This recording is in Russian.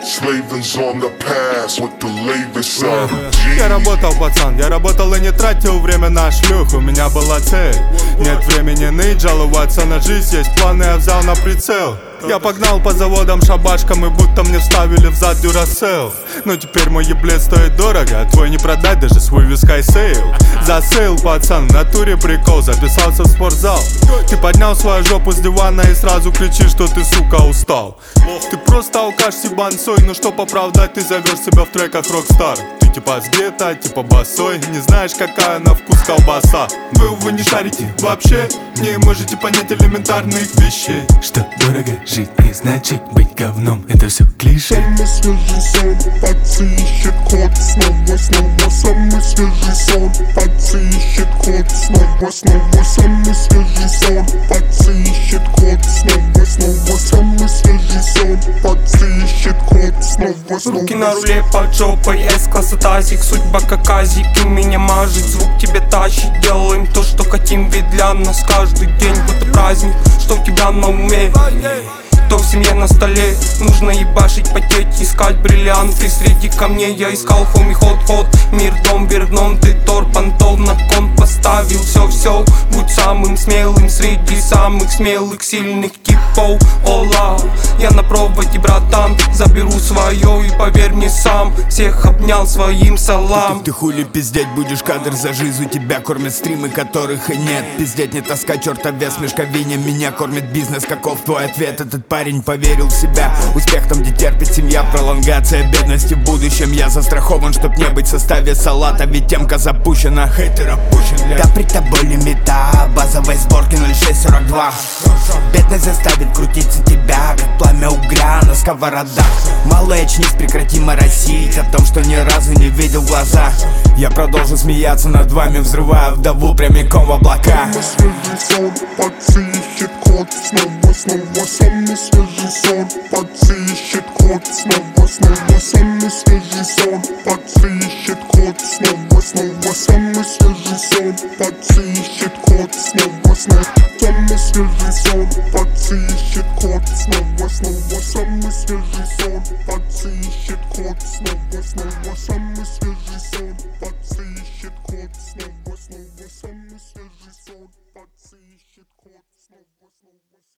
Slavers on the pass with the latest on Я работал, пацан, я работал и не тратил время на шлюх. У меня была цель, нет времени ныть, жаловаться на жизнь. Есть планы, я взял на прицел. Я погнал по заводам шабашкам, и будто мне вставили в зад дюрасел. Но теперь мой еблет стоит дорого, а твой не продать, даже свой вискай сейл. Засейл, пацан, в натуре прикол, записался в спортзал. Ты поднял свою жопу с дивана и сразу кричишь, что ты, сука, устал. Ты просто алкаш сибансой, но чтоб оправдать, ты зовешь себя в треках рокстар. Ты типа с гетто, типа босой, не знаешь, какая на вкус колбаса. Вы не шарите вообще, не можете понять элементарных вещей. Что дорого жить и значит быть говном, это все клише. Самый свежий сон, пацы ищет код. Снова самый свежий сон, пацы ищет код. Снова самый свежий сон, пацы ищет код. Снова самый свежий сон, пацы ищет код. Снова Руки на руле под жопой, S-класса тазик, судьба как азик, и меня мажет, звук тебе тащит. Делаем то, что хотим, ведь для нас каждый день будто праздник. Что у тебя на уме? Кто в семье на столе? Нужно ебашить, потеть, искать бриллианты среди камней. Я искал хоми ход, мир дом верном. Ты тор понтов на кон поставил. Все, будь самым смелым среди самых смелых, сильных типов. Ола, я на проводе, братан, заберу свое и поверь мне сам, всех обнял своим салам. Ты хули пиздеть будешь, кадр за жизнь, у тебя кормят стримы, которых и нет. Пиздеть не тоска, чертов вес, мешковине, меня кормит бизнес. Каков твой ответ? Этот парень поверил в себя. Успех там, где терпит семья, пролонгация бедности в будущем. Я застрахован, чтоб не быть в составе салата, ведь темка запущена, хейтер опущен. Да при тобой лимита, базовой сборки 0642. Бедность заставит крутиться тебя, как пламя угря на сковородах. Малый, очнись, прекрати моросить о том, что ни разу не видел в глаза. Я продолжу смеяться над вами, взрывая вдову прямиком в облака. самый свежий сон, пацы ищет код. Снова самый свежий сон, пацы ищет код. Снова самый свежий сон, пацы ищет код. Снова самый свежий сон, пацы ищет код. Снова самый свежий сон, пацы ищет код. Снова самый свежий сон, пацы ищет код. Снова самый свежий сон, пацы ищет код.